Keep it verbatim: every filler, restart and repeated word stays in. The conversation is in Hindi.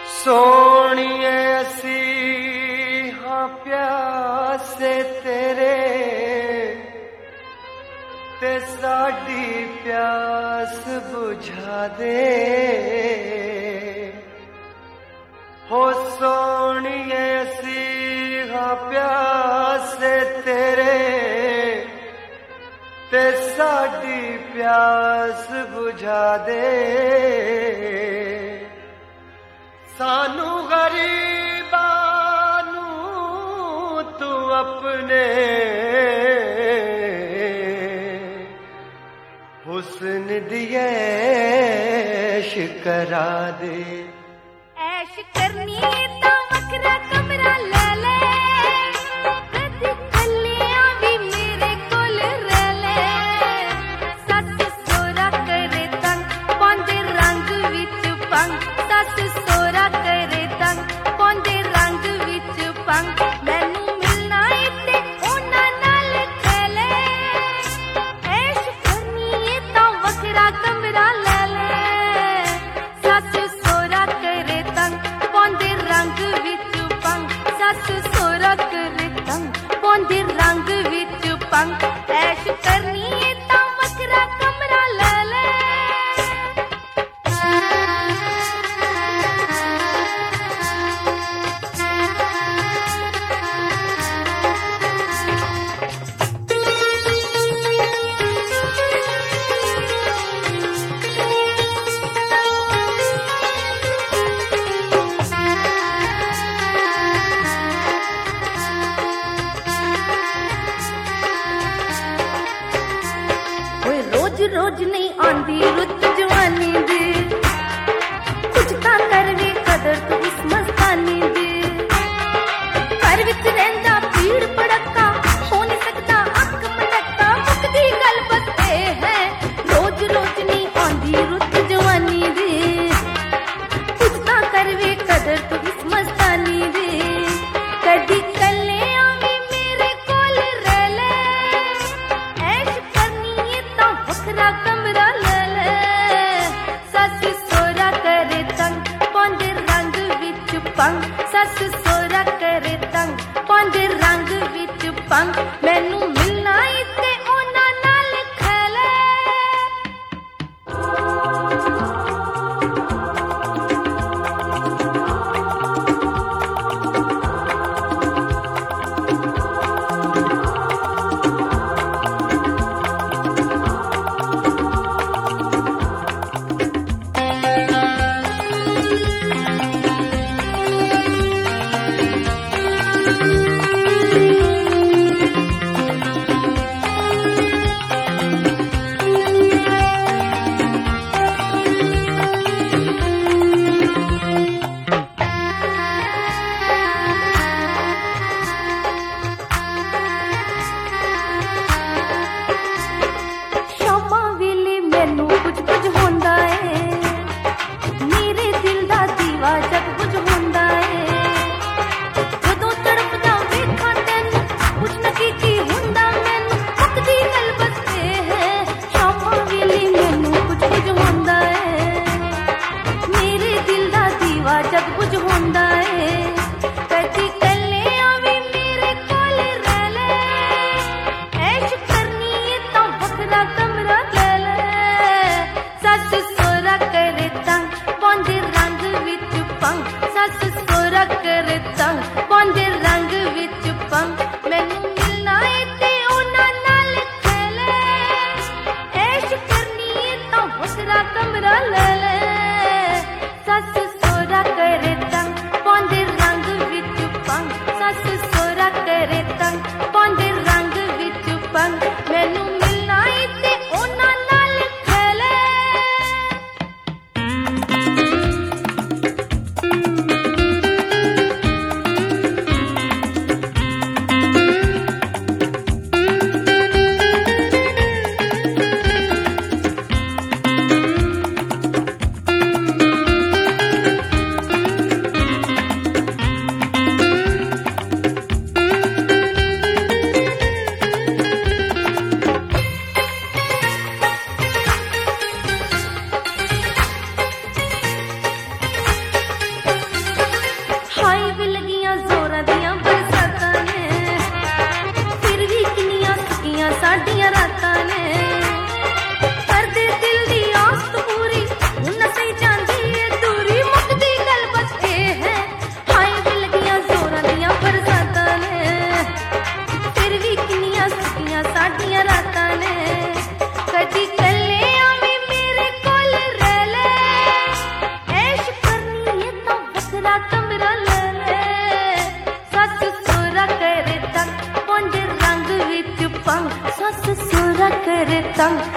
सोनिए असी हाँ प्यासे तेरे ते साडी प्यास बुझा दे हो सोनिए असी हाँ प्यासे तेरे ते साडी प्यास बुझा दे सानू गरीबानू तू अपने हुस्न दिए ऐश करा दे। ऐश करनी तो वखरा कमरा ले ले कदी कलियां भी मेरे कोल रह ले सस सोरा करे तंग पांदे रंग विच पंग सस सोरा करे तंग पांदे रंग विच पंग मैनू मिलना इत्ते उन्हां नाल खेले ऐश करनी तो वखरा कमरा ले ले सस सोरा करे तंग पांदे रंग विच पंग सस सोरा करे तंग पांदे रंग विच पंग ऐश करनी तो वखरा कमरा ले ले। रोज रोज नहीं आंदी रुत जवानी दी कुछ तां कर वे कदर तू इस मस्तानी दी घर विच रहिंदा पीड़ पड़का हो नहीं सकता अख पटका मुकदी गल बस ए है रोज रोज नहीं आंदी रुत जवानी दी कुछ तां कर वे कदर तू इस मस्तानी दी कदी कले आवी मेरे कोल रह ले ऐश करनी तो वखरा कमरा ले ले सस सोरा करे तंग पांदे रंग विच पंग सस सोरा करे तंग पांदे रंग विच पंग मैनू मिलना इत्ते उन्हां नाल खेले। शामा वेले मैनू कुछ कुछ होंदा है मेरे दिल दा दीवा जग कुछ होंदा है जदों तड़पदा वेखां तैनू कुछ न की की हुंदा मैनू मुकदी गल बस ए है शामा वेले मैनू कुछ कुछ होंदा है मेरे दिल दा दीवा जग कुछ होंदा है कदी कले आवी मेरे कोल रह ले ऐश करनी तो वखरा कमरा ले ले सस सोरा करे तंग पांदे रंग विच पंग सस सोरा करे तंग पांदे रंग विच पंग मैनू मिलना इत्ते उन्हां नाल खेले ऐश करनी तो वखरा कमरा ले ले सस सोरा करे तंग पांदे रंग विच पंग सस सोरा करे तंग पांदे रंग विच पंग मैनू मिलना इत्ते उन्हां नाल खेले। ਤੰਗ